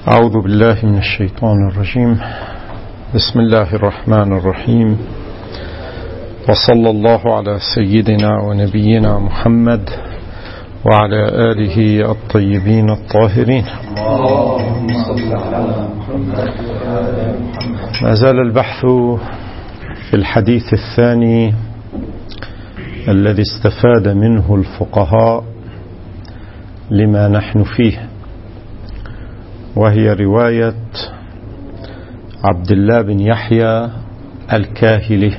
أعوذ بالله من الشيطان الرجيم. بسم الله الرحمن الرحيم، وصلى الله على سيدنا ونبينا محمد وعلى آله الطيبين الطاهرين. ما زال البحث في الحديث الثاني الذي استفاد منه الفقهاء لما نحن فيه، وهي رواية عبد الله بن يحيى الكاهلي،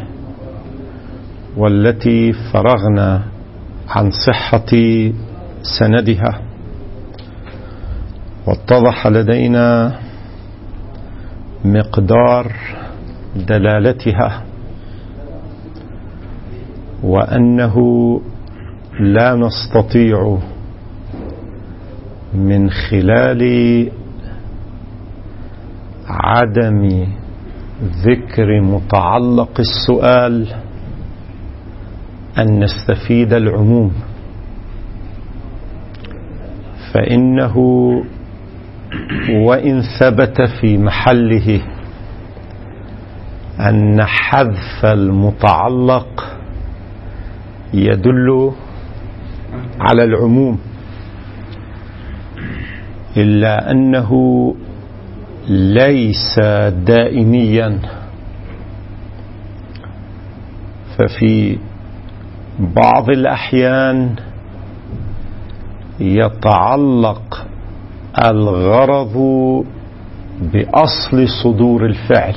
والتي فرغنا عن صحة سندها، واتضح لدينا مقدار دلالتها، وأنه لا نستطيع من خلال عدم ذكر متعلق السؤال أن نستفيد العموم، فإنه وإن ثبت في محله أن حذف المتعلق يدل على العموم، إلا أنه ليس دائميا، ففي بعض الأحيان يتعلق الغرض بأصل صدور الفعل،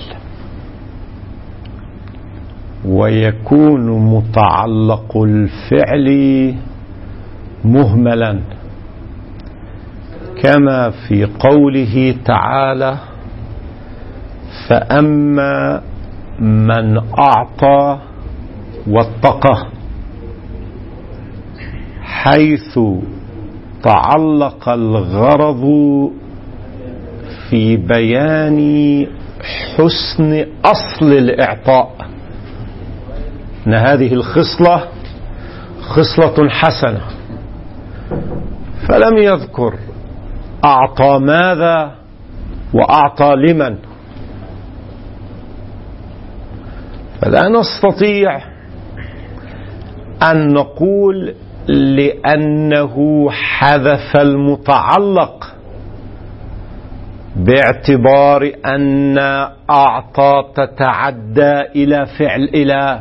ويكون متعلق الفعل مهملا، كما في قوله تعالى: فأما من أعطى واتقى، حيث تعلق الغرض في بيان حسن أصل الإعطاء، أن هذه الخصلة خصلة حسنة، فلم يذكر أعطى ماذا وأعطى لمن، فلا نستطيع أن نقول لأنه حذف المتعلق باعتبار أن أعطى تتعدى إلى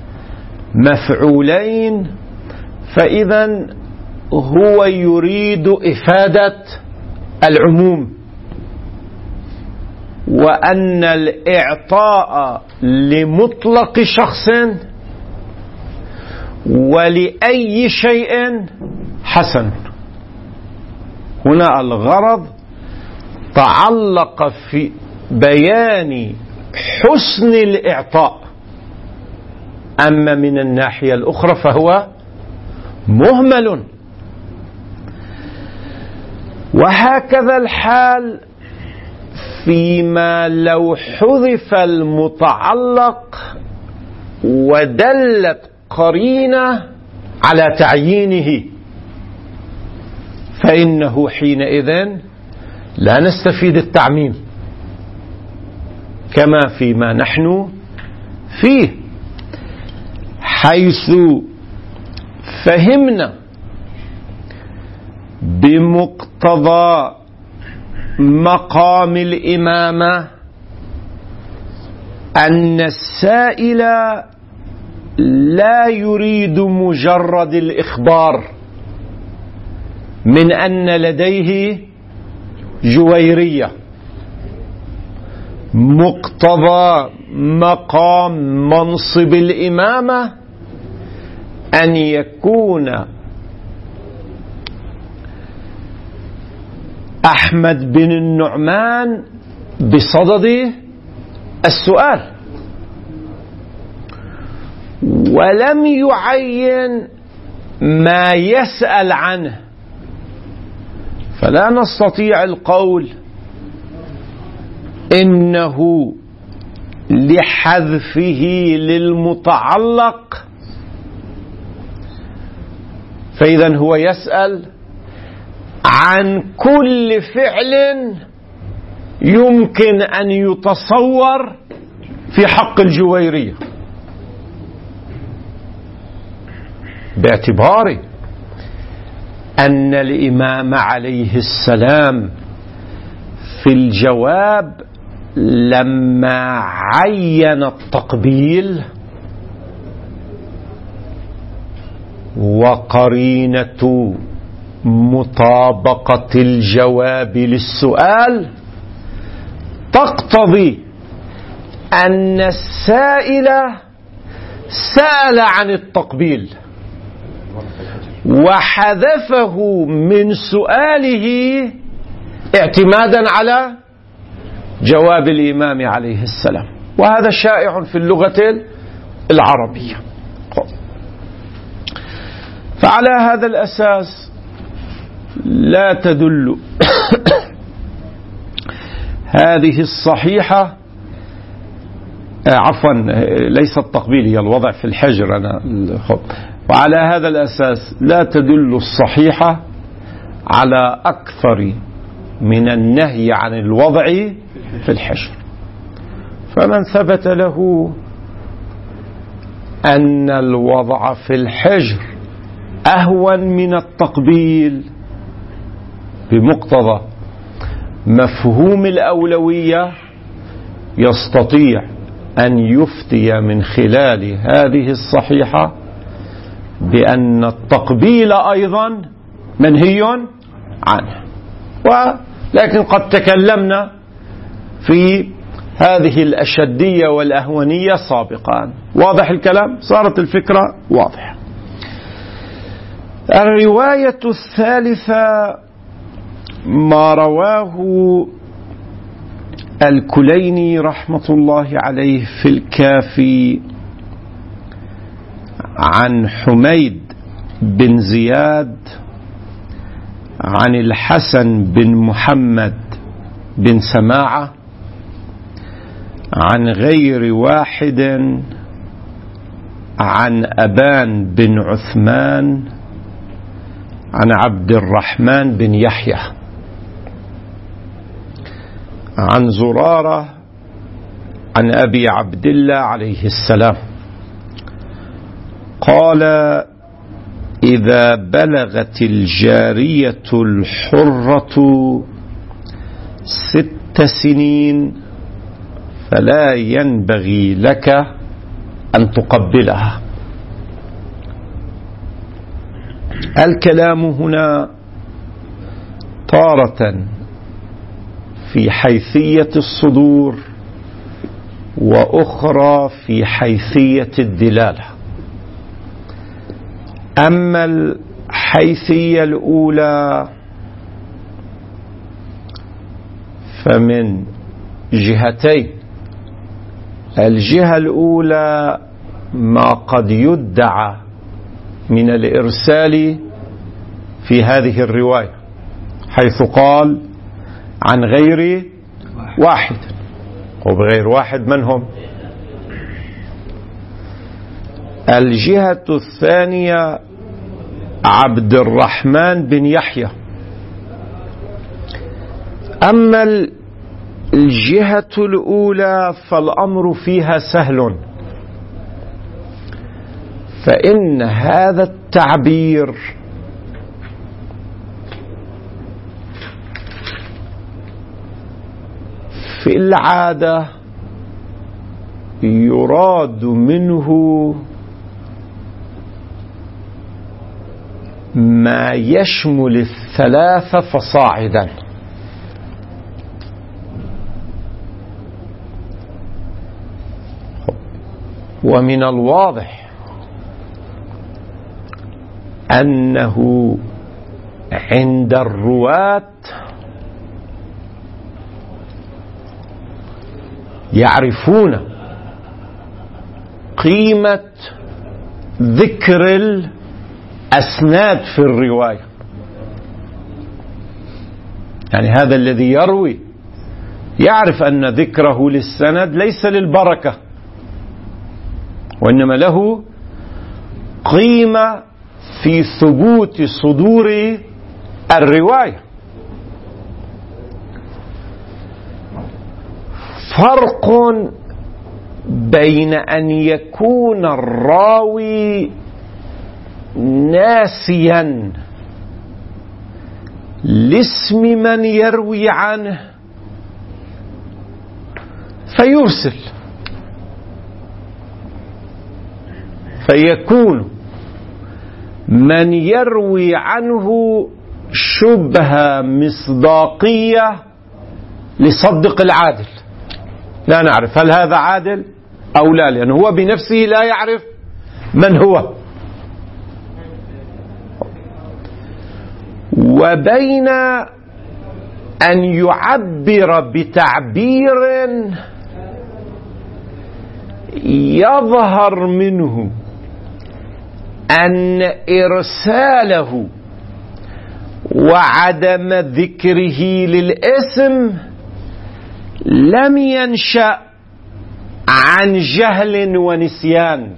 مفعولين، فإذا هو يريد إفادة العموم، وأن الإعطاء لمطلق شخص ولأي شيء حسن. هنا الغرض تعلق في بيان حسن الإعطاء، أما من الناحية الأخرى فهو مهمل. وهكذا الحال فيما لو حذف المتعلق ودلت قرينة على تعيينه، فإنه حينئذ لا نستفيد التعميم كما فيما نحن فيه، حيث فهمنا بمقتضى مقام الإمامة أن السائل لا يريد مجرد الإخبار من أن لديه جويرية. مقتضى مقام منصب الإمامة أن يكون أحمد بن النعمان بصدد السؤال، ولم يعين ما يسأل عنه، فلا نستطيع القول إنه لحذفه للمتعلق فإذا هو يسأل عن كل فعل يمكن أن يتصور في حق الجويرية، باعتبار أن الإمام عليه السلام في الجواب لما عين التقبيل وقرينة مطابقة الجواب للسؤال تقتضي أن السائل سأل عن التقبيل وحذفه من سؤاله اعتمادا على جواب الإمام عليه السلام، وهذا شائع في اللغة العربية. فعلى هذا الأساس لا تدل هذه الصحيحة، عفوا ليس التقبيل، هي الوضع في الحجر، وعلى هذا الأساس لا تدل الصحيحة على أكثر من النهي عن الوضع في الحجر. فمن ثبت له أن الوضع في الحجر أهون من التقبيل بمقتضى مفهوم الأولوية، يستطيع أن يفتي من خلال هذه الصحيحة بأن التقبيل أيضا منهي عنه. ولكن قد تكلمنا في هذه الأشدية والأهونية سابقا. واضح الكلام؟ صارت الفكرة واضحة. الرواية الثالثة ما رواه الكليني رحمة الله عليه في الكافي عن حميد بن زياد عن الحسن بن محمد بن سماعة عن غير واحد عن أبان بن عثمان عن عبد الرحمن بن يحيى عن زرارة عن أبي عبد الله عليه السلام قال: إذا بلغت الجارية الحرة 6 سنين فلا ينبغي لك أن تقبلها. الكلام هنا تارة في حيثية الصدور وأخرى في حيثية الدلالة. أما الحيثية الأولى فمن جهتين: الجهة الأولى ما قد يدعى من الإرسال في هذه الرواية، حيث قال عن غير واحد، وبغير واحد من هم؟ الجهة الثانية عبد الرحمن بن يحيى. أما الجهة الأولى فالأمر فيها سهل، فإن هذا التعبير في العادة يراد منه ما يشمل 3 فصاعدا. ومن الواضح أنه عند الرواة يعرفون قيمة ذكر الأسناد في الرواية. يعني هذا الذي يروي يعرف أن ذكره للسند ليس للبركة، وإنما له قيمة في ثبوت صدور الرواية. فرق بين أن يكون الراوي ناسيا لاسم من يروي عنه فيرسل، فيكون من يروي عنه شبه مصداقية لصدق العادل. لا نعرف هل هذا عادل أو لا، لأنه هو بنفسه لا يعرف من هو. وبين أن يعبر بتعبير يظهر منه أن إرساله وعدم ذكره للاسم لم ينشأ عن جهل ونسيان،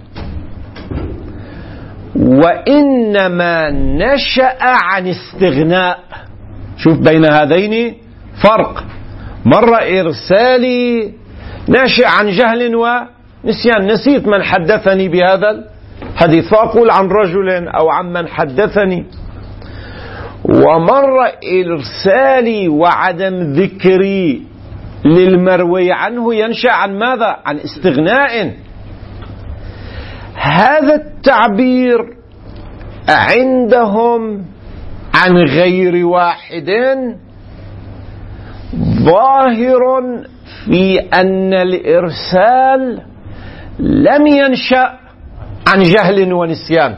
وإنما نشأ عن استغناء. شوف بين هذين فرق، مرة إرسالي ناشئ عن جهل ونسيان، نسيت من حدثني بهذا الحديث فأقول عن رجل أو عن من حدثني، ومرة إرسالي وعدم ذكري للمروي عنه ينشأ عن ماذا؟ عن استغناء. هذا التعبير عندهم عن غير واحد ظاهر في أن الإرسال لم ينشأ عن جهل ونسيان،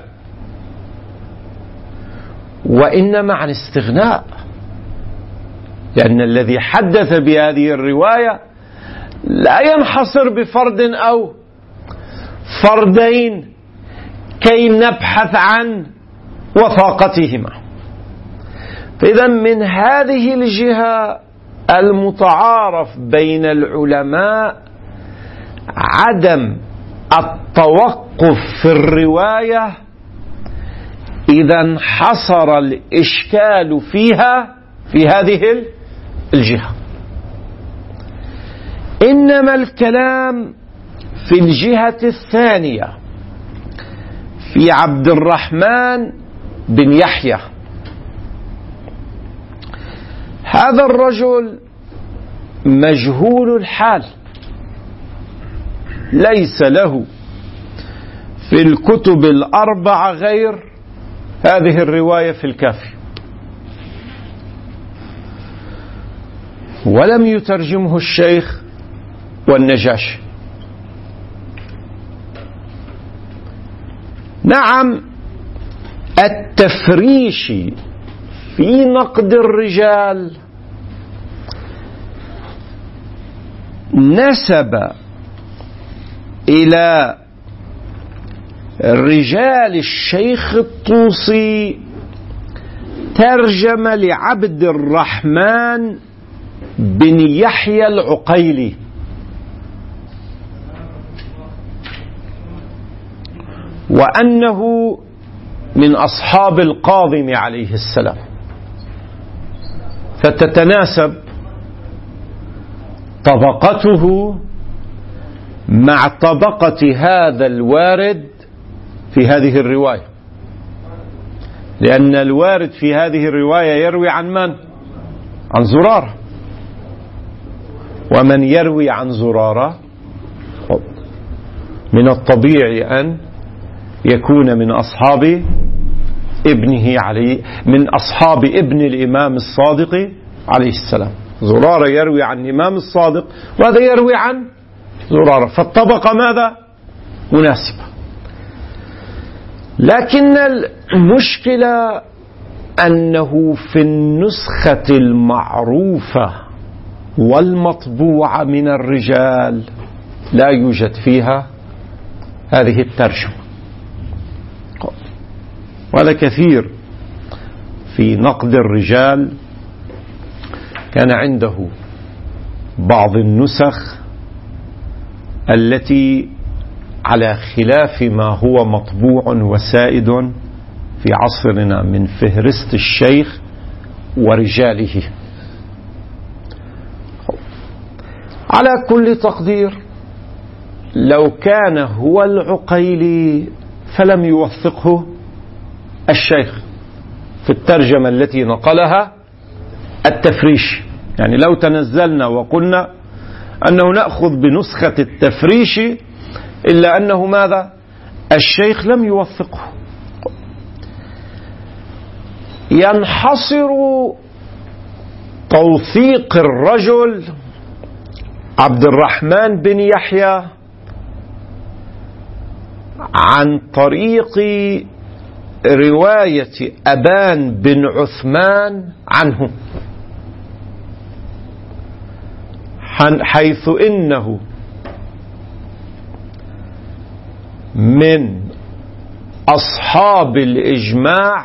وإنما عن استغناء، لأن الذي حدث بهذه الرواية لا ينحصر بفرد أو فردين كي نبحث عن وثاقتهما. فإذا من هذه الجهة المتعارف بين العلماء عدم التوقف في الرواية إذا انحصر الإشكال فيها في هذه الجهة، إنما الكلام في الجهة الثانية في عبد الرحمن بن يحيى. هذا الرجل مجهول الحال، ليس له في الكتب الأربعة غير هذه الرواية في الكافي، ولم يترجمه الشيخ والنجاشي. نعم التفريش في نقد الرجال نسب إلى رجال الشيخ الطوسي ترجم لعبد الرحمن بن يحيى العقيلي، وأنه من أصحاب القاضم عليه السلام، فتتناسب طبقته مع طبقة هذا الوارد في هذه الرواية، لأن الوارد في هذه الرواية يروي عن من؟ عن زرارة، ومن يروي عن زرارة من الطبيعي أن يكون من أصحاب ابنه عليه، من أصحاب ابن الإمام الصادق عليه السلام. زرارة يروي عن الإمام الصادق وهذا يروي عن زرارة، فالطبقة ماذا؟ مناسبة. لكن المشكلة أنه في النسخة المعروفة والمطبوعة من الرجال لا يوجد فيها هذه الترجمة، ولا كثير في نقد الرجال كان عنده بعض النسخ التي على خلاف ما هو مطبوع وسائد في عصرنا من فهرست الشيخ ورجاله. على كل تقدير لو كان هو العقيلي فلم يوثقه الشيخ في الترجمة التي نقلها التفريشي. يعني لو تنزلنا وقلنا أنه نأخذ بنسخة التفريشي إلا أنه ماذا؟ الشيخ لم يوثقه. ينحصر توثيق الرجل عبد الرحمن بن يحيى عن طريق رواية أبان بن عثمان عنه، حيث إنه من أصحاب الإجماع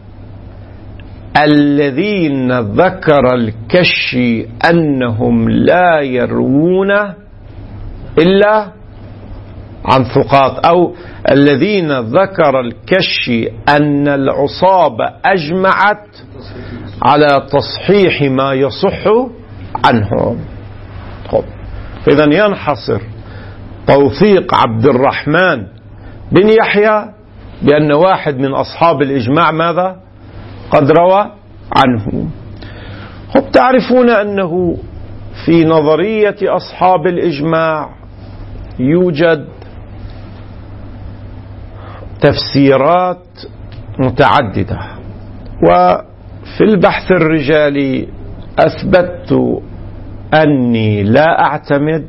الذين ذكر الكشي أنهم لا يروون إلا عن ثقات، أو الذين ذكر الكشي أن العصابة أجمعت على تصحيح ما يصح عنهم. إذا ينحصر توثيق عبد الرحمن بن يحيى بأن واحد من أصحاب الإجماع ماذا؟ قد روى عنه. تعرفون أنه في نظرية أصحاب الإجماع يوجد تفسيرات متعددة، وفي البحث الرجالي أثبتت أني لا أعتمد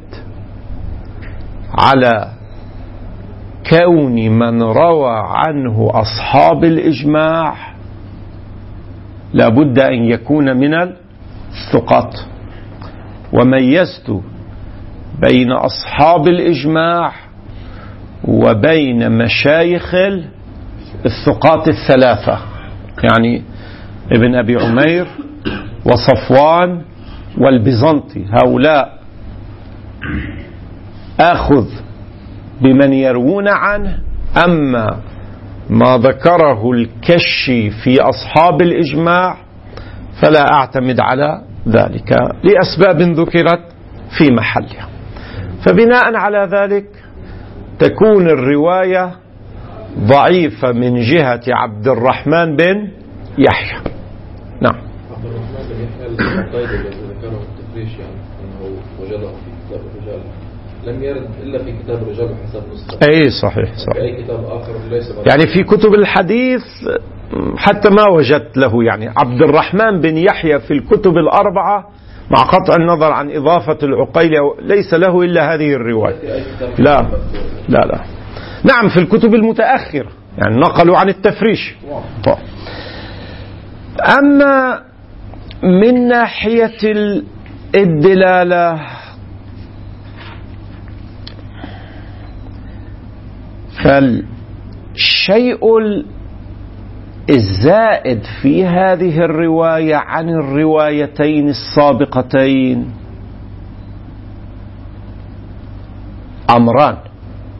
على كون من روى عنه أصحاب الإجماع لابد أن يكون من الثقات. وميزت بين أصحاب الإجماع وبين مشايخ الثقات الثلاثة، يعني ابن أبي عمير وصفوان والبيزنطي، هؤلاء آخذ بمن يروون عنه. أما ما ذكره الكشي في أصحاب الإجماع فلا أعتمد على ذلك لأسباب ذكرت في محلها. فبناء على ذلك تكون الرواية ضعيفة من جهة عبد الرحمن بن يحيى. نعم. عبد الرحمن بن يحيى القيد الذي ذكره التفريشي أنه وجده في كتاب الرجال لم يرد إلا في كتاب الرجال بحسب نسخة. أي صحيح. في أي كتاب آخر ليس يعني في كتب الحديث حتى ما وجدت له، يعني عبد الرحمن بن يحيى في الكتب الأربعة مع قطع النظر عن إضافة العقيلي ليس له إلا هذه الرواية. لا لا لا. نعم في الكتب المتأخرة يعني نقلوا عن التفريش. أما من ناحية الدلالة فالشيء الزائد في هذه الرواية عن الروايتين السابقتين أمران.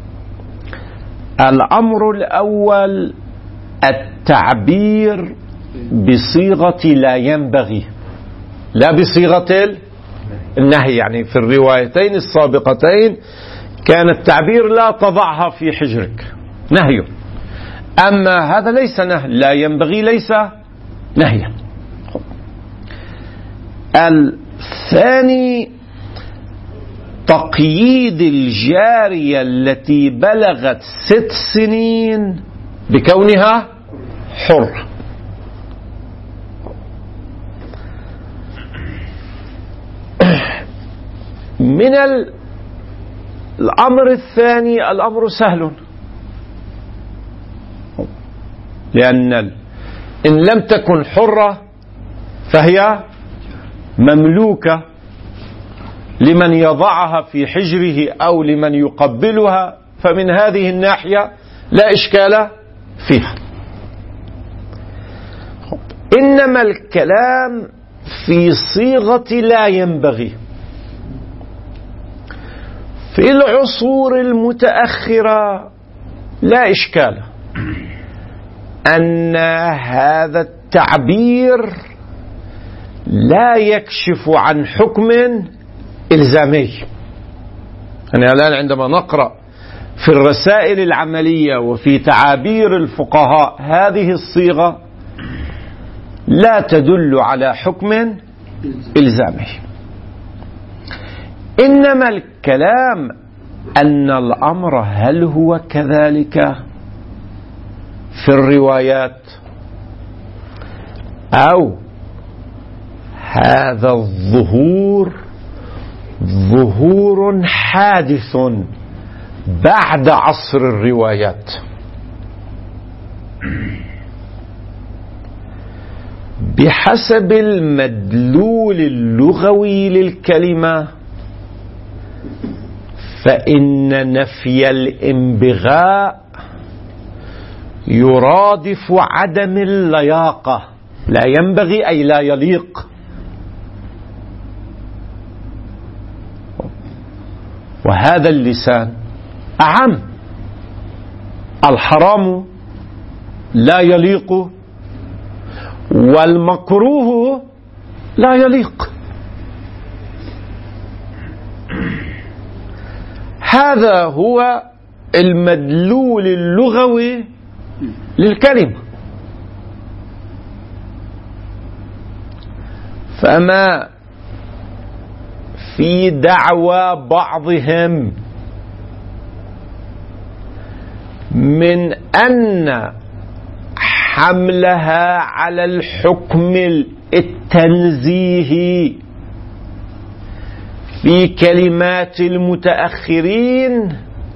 الأمر الأول التعبير بصيغة لا ينبغي لا بصيغة النهي. يعني في الروايتين السابقتين كان التعبير لا تضعها في حجرك نهي، أما هذا ليس نهي، لا ينبغي ليس نهيا. الثاني تقييد الجارية التي بلغت 6 سنين بكونها حر. من الأمر الثاني الأمر سهل، لأن إن لم تكن حرة فهي مملوكة لمن يضعها في حجره أو لمن يقبلها، فمن هذه الناحية لا إشكال فيها. إنما الكلام في صيغة لا ينبغي. في العصور المتأخرة لا إشكال أن هذا التعبير لا يكشف عن حكم إلزامي. يعني الآن عندما نقرأ في الرسائل العملية وفي تعابير الفقهاء هذه الصيغة لا تدل على حكم إلزامي، إنما الكلام أن الأمر هل هو كذلك في الروايات أو هذا الظهور ظهور حادث بعد عصر الروايات. بحسب المدلول اللغوي للكلمة فإن نفي الانبغاء يرادف عدم اللياقة. لا ينبغي أي لا يليق. وهذا اللسان أعم. الحرام لا يليق والمكروه لا يليق. هذا هو المدلول اللغوي للكلمة. فما في دعوى بعضهم من أن حملها على الحكم التنزيهي في كلمات المتأخرين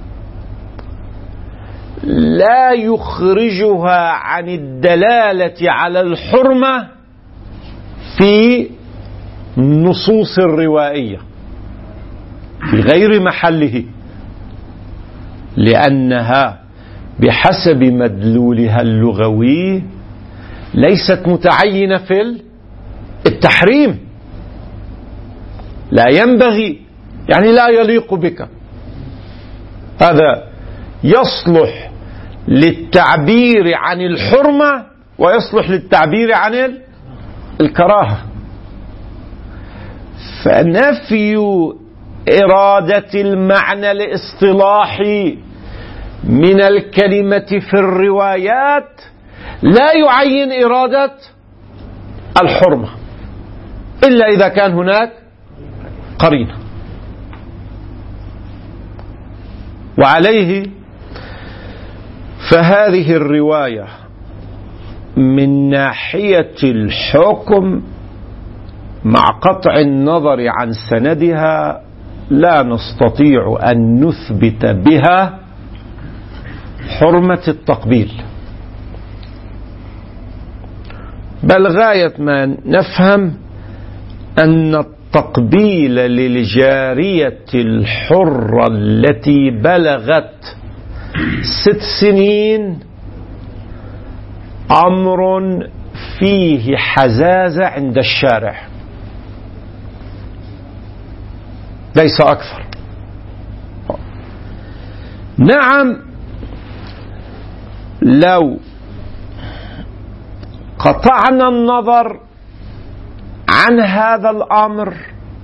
لا يخرجها عن الدلالة على الحرمة في النصوص الروائية في غير محله، لأنها بحسب مدلولها اللغوي ليست متعينة في التحريم. لا ينبغي يعني لا يليق بك. هذا يصلح للتعبير عن الحرمة ويصلح للتعبير عن الكراهة. فنفي إرادة المعنى الاصطلاحي من الكلمة في الروايات لا يعين إرادة الحرمة إلا إذا كان هناك قرينة. وعليه فهذه الرواية من ناحية الحكم مع قطع النظر عن سندها لا نستطيع أن نثبت بها حرمة التقبيل، بل غاية ما نفهم أن التقبيل للجارية الحرة التي بلغت 6 سنين أمر فيه حزازة عند الشارع ليس أكثر. نعم، لو قطعنا النظر عن هذا الأمر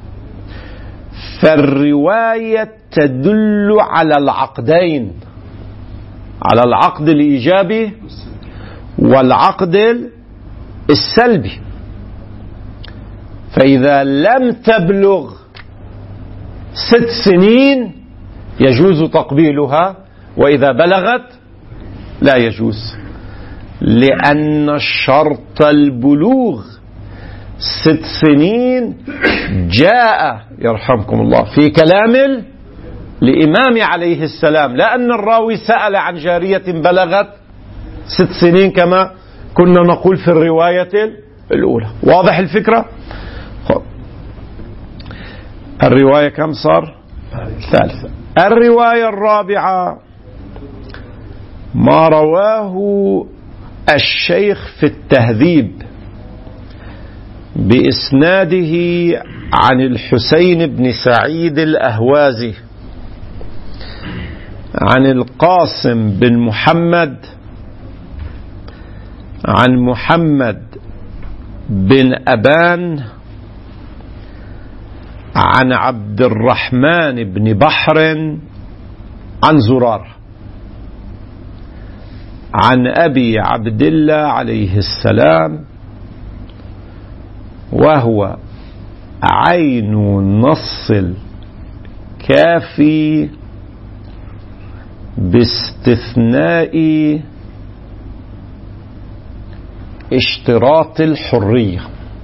فالرواية تدل على العقدين، على العقد الإيجابي والعقد السلبي. فإذا لم تبلغ 6 سنين يجوز تقبيلها، وإذا بلغت لا يجوز، لأن شرط البلوغ 6 سنين جاء يرحمكم الله في كلام الإمام عليه السلام، لأن الراوي سأل عن جارية بلغت 6 سنين كما كنا نقول في الرواية الأولى. واضح الفكرة؟ الرواية كم صار؟ 3. الرواية الرابعة ما رواه الشيخ في التهذيب بإسناده عن الحسين بن سعيد الأهوازي عن القاسم بن محمد عن محمد بن أبان عن عبد الرحمن بن بحر عن زرارة عن أبي عبد الله عليه السلام، وهو عين النص الكافي باستثناء اشتراط الحرية.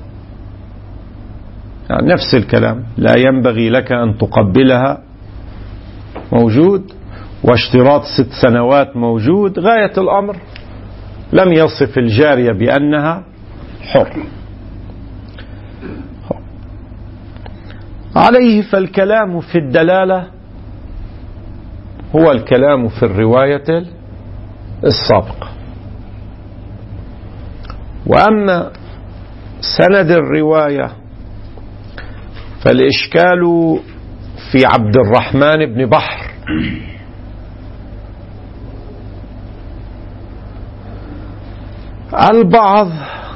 يعني نفس الكلام، لا ينبغي لك أن تقبلها موجود، واشتراط 6 سنوات موجود، غاية الأمر لم يصف الجارية بأنها حر. عليه فالكلام في الدلالة هو الكلام في الرواية السابقة. وأما سند الرواية فالإشكال في عبد الرحمن بن بحر. البعض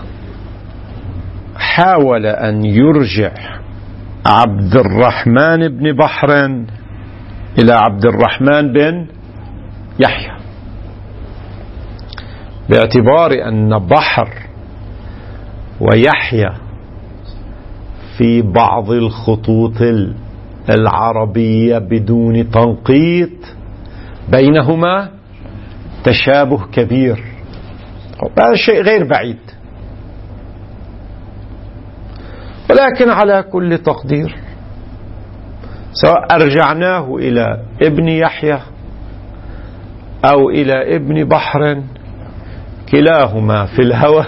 حاول أن يرجع عبد الرحمن بن بحر إلى عبد الرحمن بن يحيى، باعتبار أن بحر ويحيى في بعض الخطوط العربية بدون تنقيط بينهما تشابه كبير. هذا شيء غير بعيد، ولكن على كل تقدير سواء أرجعناه إلى ابن يحيى أو إلى ابن بحر كلاهما في الهوى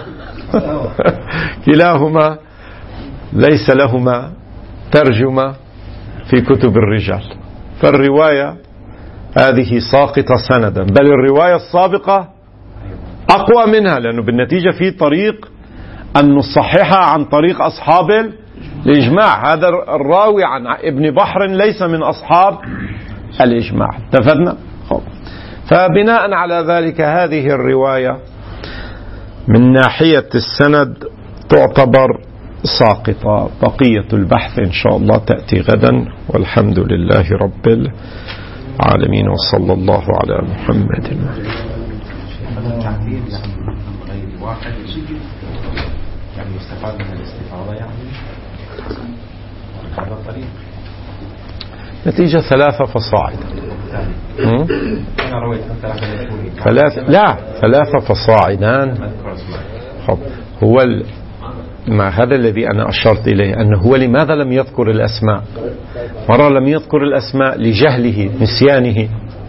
كلاهما ليس لهما ترجمة في كتب الرجال، فالرواية هذه ساقطة سندا، بل الرواية السابقة أقوى منها، لأنه بالنتيجة في طريق أن نصححها عن طريق أصحاب الإجماع. هذا الراوي عن ابن بحر ليس من أصحاب الإجماع، اتفقنا؟ فبناء على ذلك هذه الرواية من ناحية السند تعتبر ساقطة. بقية البحث إن شاء الله تأتي غدا، والحمد لله رب العالمين، وصلى الله على محمد. يعني يستفاد من الاستفاضة يعني هذا الطريق نتيجة 3 فصاعدا. أنا رويت 3 فصاعدان. هو مع هذا الذي أنا أشرت إليه، أنه هو لماذا لم يذكر الأسماء؟ مرة لم يذكر الأسماء لجهله نسيانه،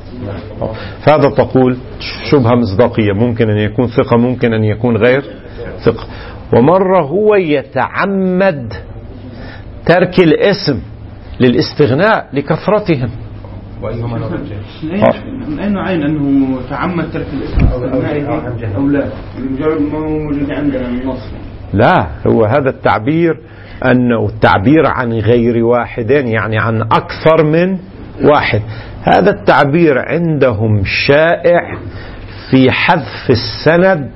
فهذا تقول شبهة مصداقية، ممكن أن يكون ثقة ممكن أن يكون غير ثقة. ومرة هو يتعمد ترك الاسم للاستغناء لكثرتهم. وأيهما من أين عين أنه تعمد ترك الاسم أو لا؟ مجرد ما موجود عندنا النص. لا، هو هذا التعبير أنه التعبير عن غير واحدين، يعني عن أكثر من واحد. هذا التعبير عندهم شائع في حذف السند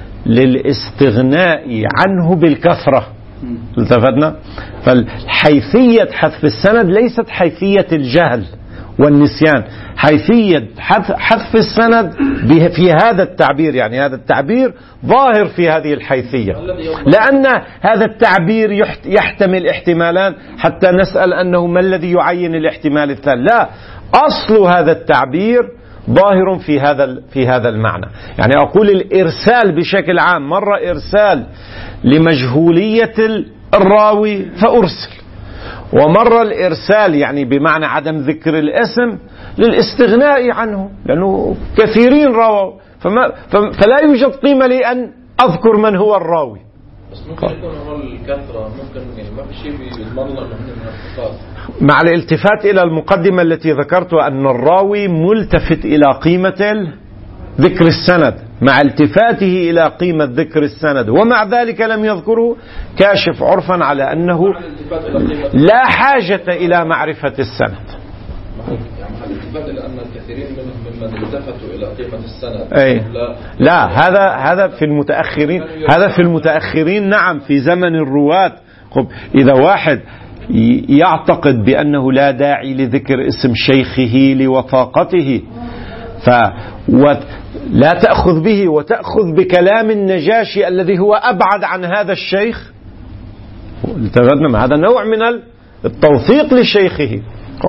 للاستغناء عنه بالكثرة. التفتنا؟ فالحيثية حذف السند ليست حيثية الجهل والنسيان، حيثية حذف السند في هذا التعبير، يعني هذا التعبير ظاهر في هذه الحيثية، لأن هذا التعبير يحتمل احتمالان حتى نسأل أنه ما الذي يعين الاحتمال الثالث. لا، أصل هذا التعبير ظاهر في هذا المعنى. يعني أقول الإرسال بشكل عام، مرة إرسال لمجهولية الراوي فأرسل، ومرة الإرسال يعني بمعنى عدم ذكر الاسم للاستغناء عنه، لأنه كثيرين رووا فلا يوجد قيمة لأن أذكر من هو الراوي. بس ممكن يكون هو الكثرة، ممكن يعني ما في شيء بيضمن له من الخطاب. مع الالتفات إلى المقدمة التي ذكرت أن الراوي ملتفت إلى قيمة ذكر السند، مع التفاته إلى قيمة ذكر السند، ومع ذلك لم يذكره، كاشف عرفا على أنه لا حاجة إلى معرفة السند. يعني الالتفات إلى أن الكثيرين ممن التفتوا إلى قيمة السند. أي لا، هذا في المتأخرين، هذا في المتأخرين. نعم، في زمن الرواة. إذا واحد يعتقد بأنه لا داعي لذكر اسم شيخه لوثاقته، لا تأخذ به وتأخذ بكلام النجاشي الذي هو أبعد عن هذا الشيخ. تفضل، هذا نوع من التوثيق لشيخه.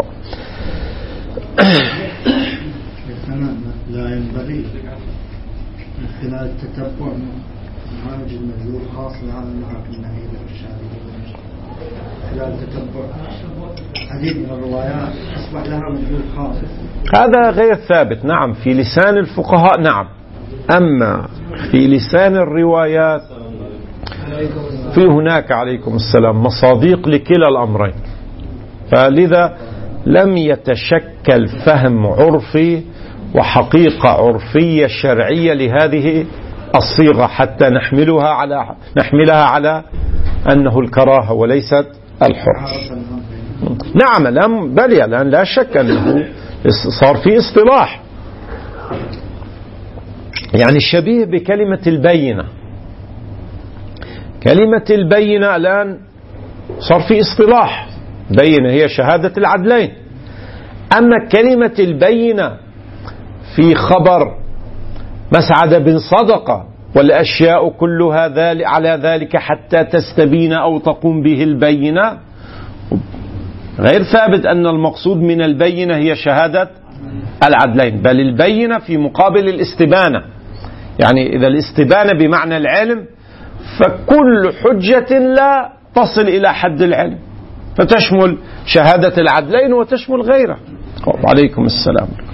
لا ينبغي من خلال التتبع منهاج المدلول خاص على النهي الإرشادي، خلال التتبع عديد من الروايات أصبح لها مدلول خاص. هذا غير ثابت، نعم، في لسان الفقهاء نعم، أما في لسان الروايات في هناك عليكم السلام مصادق لكلا الأمرين، فلذا لم يتشكل فهم عرفي وحقيقة عرفية شرعية لهذه الصيغة حتى نحملها على أنه الكراهة وليست الحرمة. نعم، بل الآن لا شك أنه صار في اصطلاح، يعني شبيه بكلمة البينة. كلمة البينة الآن صار في اصطلاح، بينة هي شهادة العدلين. أما كلمة البينة في خبر مسعد بن صدقة والأشياء كلها على ذلك حتى تستبين أو تقوم به البينة، غير ثابت أن المقصود من البينة هي شهادة العدلين، بل البينة في مقابل الاستبانة. يعني إذا الاستبانة بمعنى العلم فكل حجة لا تصل إلى حد العلم، فتشمل شهادة العدلين وتشمل غيره. عليكم السلام.